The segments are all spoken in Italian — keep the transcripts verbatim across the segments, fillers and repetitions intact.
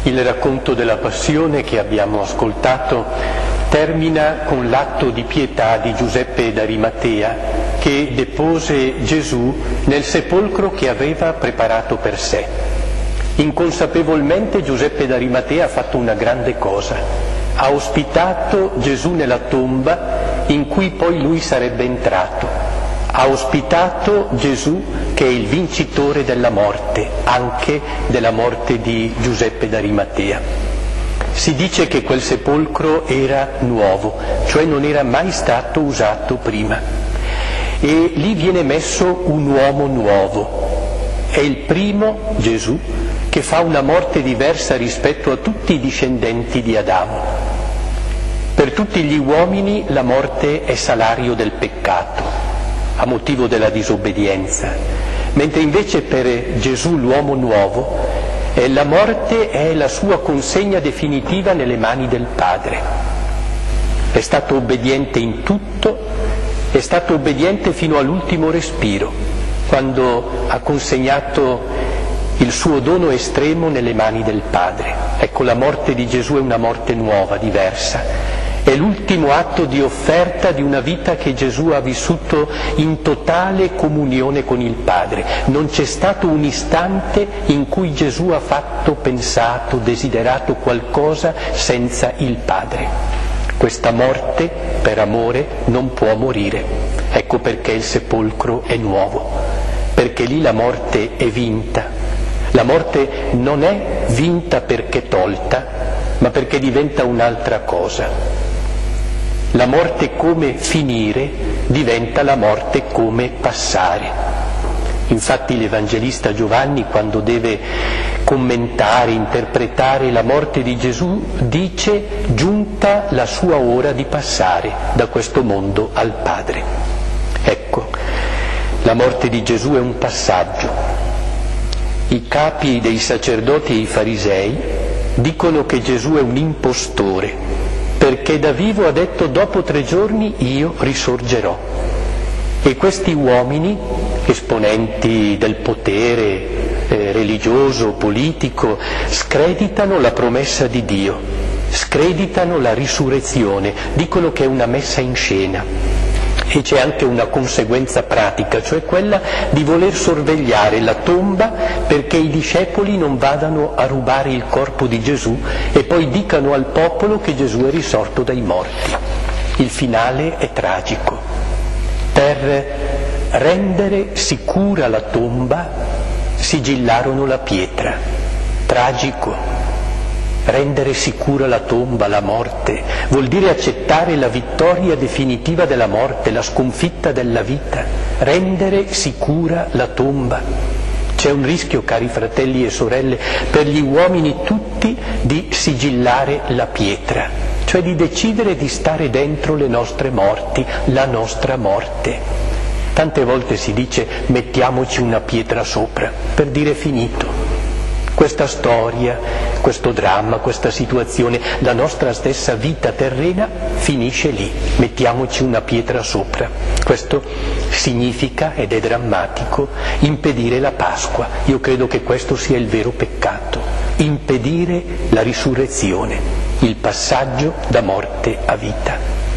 Il racconto della Passione che abbiamo ascoltato termina con l'atto di pietà di Giuseppe d'Arimatea che depose Gesù nel sepolcro che aveva preparato per sé. Inconsapevolmente Giuseppe d'Arimatea ha fatto una grande cosa: ha ospitato Gesù nella tomba in cui poi lui sarebbe entrato. Ha ospitato Gesù che è il vincitore della morte, anche della morte di Giuseppe d'Arimatea. Si dice che quel sepolcro era nuovo, cioè non era mai stato usato prima. E lì viene messo un uomo nuovo. È il primo, Gesù, che fa una morte diversa rispetto a tutti i discendenti di Adamo. Per tutti gli uomini la morte è salario del peccato, a motivo della disobbedienza, mentre invece per Gesù l'uomo nuovo eh, la morte è la sua consegna definitiva nelle mani del Padre. È stato obbediente in tutto, è stato obbediente fino all'ultimo respiro, quando ha consegnato il suo dono estremo nelle mani del Padre. Ecco, la morte di Gesù è una morte nuova, diversa. È l'ultimo atto di offerta di una vita che Gesù ha vissuto in totale comunione con il Padre. Non c'è stato un istante in cui Gesù ha fatto, pensato, desiderato qualcosa senza il Padre. Questa morte, per amore, non può morire. Ecco perché il sepolcro è nuovo, perché lì la morte è vinta. La morte non è vinta perché tolta, ma perché diventa un'altra cosa. La morte come finire diventa la morte come passare. Infatti l'Evangelista Giovanni, quando deve commentare, interpretare la morte di Gesù, dice: giunta la sua ora di passare da questo mondo al Padre. Ecco, la morte di Gesù è un passaggio. I capi dei sacerdoti e i farisei dicono che Gesù è un impostore, perché da vivo ha detto: dopo tre giorni io risorgerò. E questi uomini, esponenti del potere eh, religioso, politico, screditano la promessa di Dio, screditano la risurrezione, dicono che è una messa in scena. E c'è anche una conseguenza pratica, cioè quella di voler sorvegliare la tomba perché i discepoli non vadano a rubare il corpo di Gesù e poi dicano al popolo che Gesù è risorto dai morti. Il finale è tragico. Per rendere sicura la tomba sigillarono la pietra. Tragico. Rendere sicura la tomba, la morte, vuol dire accettare la vittoria definitiva della morte, la sconfitta della vita. Rendere sicura la tomba. C'è un rischio, cari fratelli e sorelle, per gli uomini tutti di sigillare la pietra, cioè di decidere di stare dentro le nostre morti, la nostra morte. Tante volte si dice: mettiamoci una pietra sopra, per dire finito. Questa storia, questo dramma, questa situazione, la nostra stessa vita terrena finisce lì, mettiamoci una pietra sopra. Questo significa, ed è drammatico, impedire la Pasqua. Io credo che questo sia il vero peccato, impedire la risurrezione, il passaggio da morte a vita.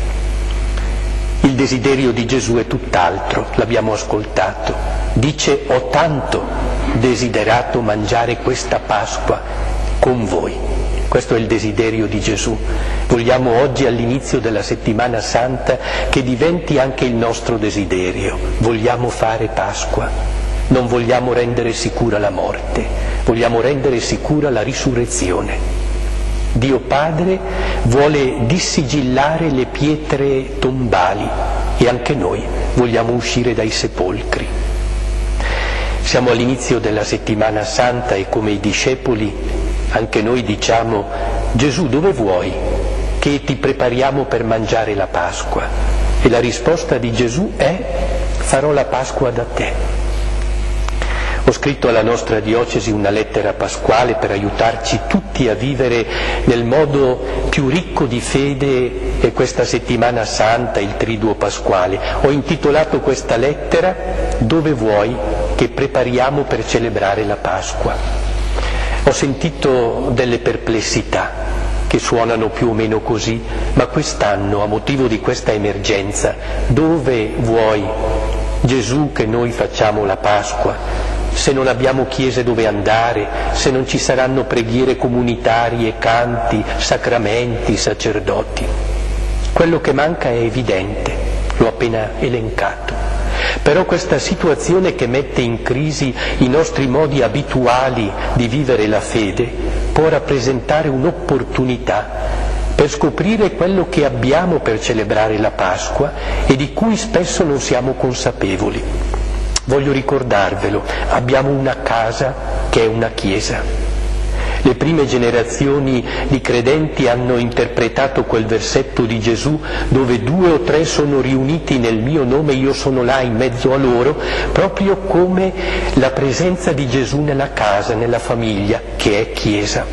Il desiderio di Gesù è tutt'altro, l'abbiamo ascoltato. Dice: ho tanto desiderato mangiare questa Pasqua con voi. Questo è il desiderio di Gesù. Vogliamo oggi, all'inizio della settimana santa, che diventi anche il nostro desiderio. Vogliamo fare Pasqua, non vogliamo rendere sicura la morte, vogliamo rendere sicura la risurrezione. Dio Padre vuole dissigillare le pietre tombali e anche noi vogliamo uscire dai sepolcri. Siamo all'inizio della settimana santa e come i discepoli anche noi diciamo: Gesù, dove vuoi che ti prepariamo per mangiare la Pasqua? E la risposta di Gesù è: farò la Pasqua da te. Ho scritto alla nostra diocesi una lettera pasquale per aiutarci tutti a vivere nel modo più ricco di fede e questa settimana santa, il triduo pasquale. Ho intitolato questa lettera: dove vuoi che prepariamo per celebrare la Pasqua? Ho sentito delle perplessità che suonano più o meno così, ma quest'anno, a motivo di questa emergenza, dove vuoi, Gesù, che noi facciamo la Pasqua, se non abbiamo chiese dove andare, se non ci saranno preghiere comunitarie, canti, sacramenti, sacerdoti? Quello che manca è evidente, l'ho appena elencato. Però questa situazione che mette in crisi i nostri modi abituali di vivere la fede può rappresentare un'opportunità per scoprire quello che abbiamo per celebrare la Pasqua e di cui spesso non siamo consapevoli. Voglio ricordarvelo, abbiamo una casa che è una chiesa. Le prime generazioni di credenti hanno interpretato quel versetto di Gesù dove due o tre sono riuniti nel mio nome, io sono là in mezzo a loro, proprio come la presenza di Gesù nella casa, nella famiglia, che è chiesa.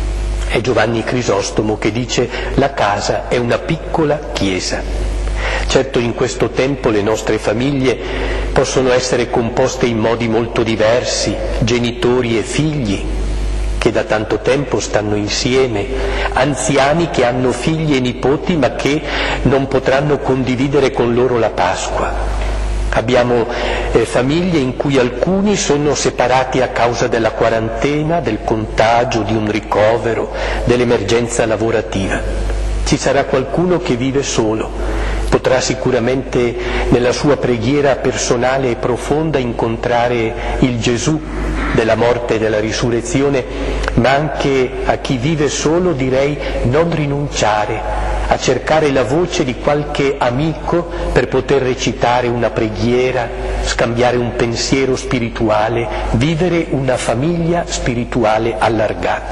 È Giovanni Crisostomo che dice: la casa è una piccola chiesa. Certo, in questo tempo le nostre famiglie possono essere composte in modi molto diversi, genitori e figli che da tanto tempo stanno insieme, anziani che hanno figli e nipoti ma che non potranno condividere con loro la Pasqua. Abbiamo eh, famiglie in cui alcuni sono separati a causa della quarantena, del contagio, di un ricovero, dell'emergenza lavorativa. Ci sarà qualcuno che vive solo, potrà sicuramente nella sua preghiera personale e profonda incontrare il Gesù della morte e della risurrezione, ma anche a chi vive solo direi non rinunciare a cercare la voce di qualche amico per poter recitare una preghiera, scambiare un pensiero spirituale, vivere una famiglia spirituale allargata.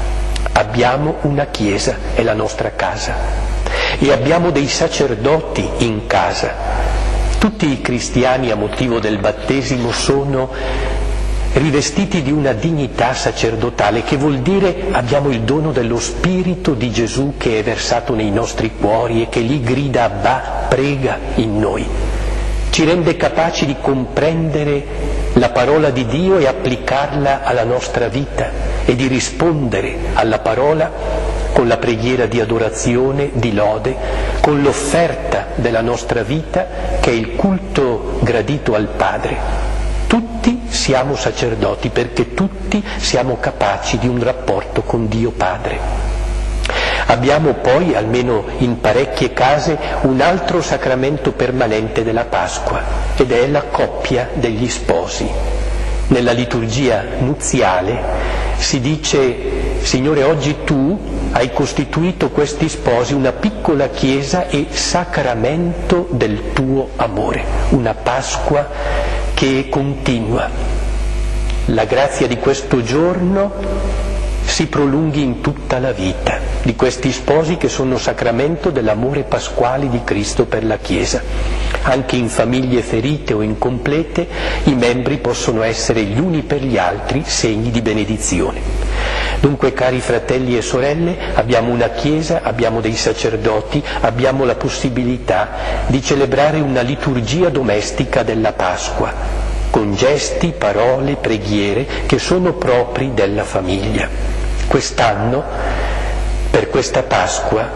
Abbiamo una chiesa, è la nostra casa, e abbiamo dei sacerdoti in casa. Tutti i cristiani a motivo del battesimo sono rivestiti di una dignità sacerdotale, che vuol dire abbiamo il dono dello Spirito di Gesù che è versato nei nostri cuori e che lì grida Abba, prega in noi. Ci rende capaci di comprendere la parola di Dio e applicarla alla nostra vita e di rispondere alla parola con la preghiera di adorazione, di lode, con l'offerta della nostra vita che è il culto gradito al Padre. Tutti siamo sacerdoti perché tutti siamo capaci di un rapporto con Dio Padre. Abbiamo poi, almeno in parecchie case, un altro sacramento permanente della Pasqua ed è la coppia degli sposi. Nella liturgia nuziale si dice: Signore, oggi tu hai costituito questi sposi una piccola chiesa e sacramento del tuo amore, una Pasqua che continua. La grazia di questo giorno si prolunghi in tutta la vita di questi sposi che sono sacramento dell'amore pasquale di Cristo per la Chiesa. Anche in famiglie ferite o incomplete i membri possono essere gli uni per gli altri segni di benedizione. Dunque, cari fratelli e sorelle, abbiamo una Chiesa, abbiamo dei sacerdoti, abbiamo la possibilità di celebrare una liturgia domestica della Pasqua, con gesti, parole, preghiere che sono propri della famiglia. Quest'anno, per questa Pasqua,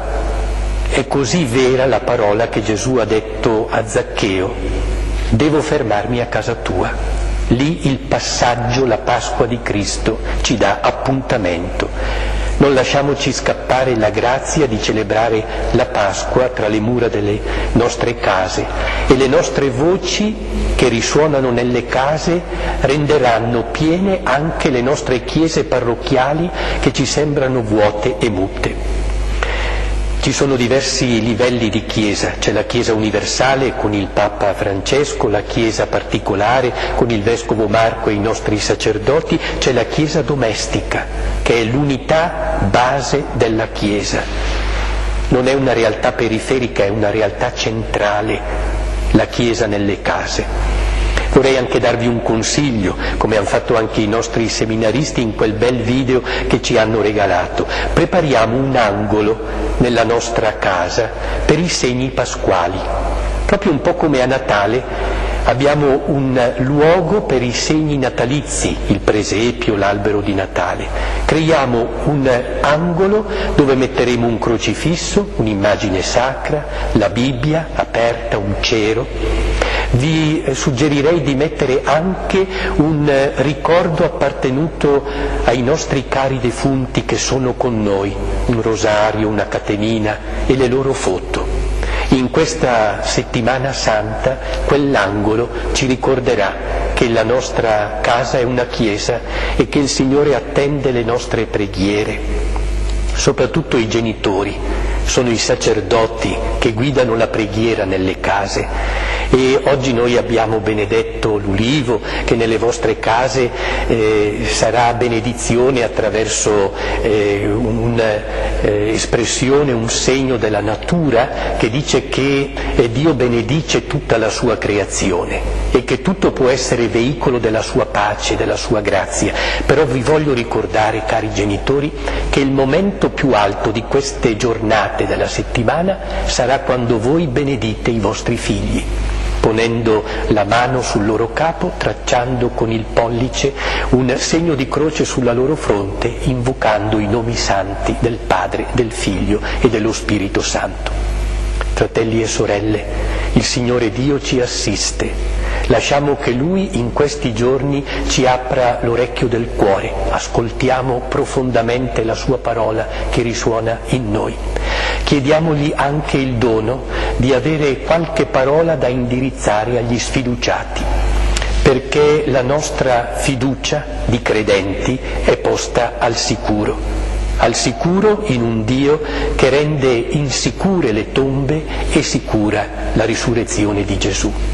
è così vera la parola che Gesù ha detto a Zaccheo: devo fermarmi a casa tua. Lì il passaggio, la Pasqua di Cristo, ci dà appuntamento. Non lasciamoci scappare la grazia di celebrare la Pasqua tra le mura delle nostre case, e le nostre voci che risuonano nelle case renderanno piene anche le nostre chiese parrocchiali che ci sembrano vuote e mute. Ci sono diversi livelli di Chiesa, c'è la Chiesa universale con il Papa Francesco, la Chiesa particolare con il Vescovo Marco e i nostri sacerdoti, c'è la Chiesa domestica, che è l'unità base della Chiesa. Non è una realtà periferica, è una realtà centrale, la Chiesa nelle case. Vorrei anche darvi un consiglio, come hanno fatto anche i nostri seminaristi in quel bel video che ci hanno regalato. Prepariamo un angolo nella nostra casa per i segni pasquali, proprio un po' come a Natale Abbiamo un luogo per i segni natalizi, il presepio, l'albero di Natale. Creiamo un angolo dove metteremo un crocifisso, un'immagine sacra, la Bibbia aperta, un cero. Vi suggerirei di mettere anche un ricordo appartenuto ai nostri cari defunti che sono con noi, un rosario, una catenina e le loro foto. In questa settimana santa quell'angolo ci ricorderà che la nostra casa è una chiesa e che il Signore attende le nostre preghiere. Soprattutto i genitori, sono i sacerdoti che guidano la preghiera nelle case. E oggi noi abbiamo benedetto l'ulivo che nelle vostre case eh, sarà benedizione attraverso eh, un'espressione, un segno della natura che dice che eh, Dio benedice tutta la sua creazione e che tutto può essere veicolo della sua pace, della sua grazia. Però vi voglio ricordare, cari genitori, che il momento più alto di queste giornate della settimana sarà quando voi benedite i vostri figli, ponendo la mano sul loro capo, tracciando con il pollice un segno di croce sulla loro fronte, invocando i nomi santi del Padre, del Figlio e dello Spirito Santo. Fratelli e sorelle, il Signore Dio ci assiste. Lasciamo che Lui in questi giorni ci apra l'orecchio del cuore, ascoltiamo profondamente la Sua parola che risuona in noi. Chiediamogli anche il dono di avere qualche parola da indirizzare agli sfiduciati, perché la nostra fiducia di credenti è posta al sicuro, al sicuro in un Dio che rende insicure le tombe e sicura la risurrezione di Gesù.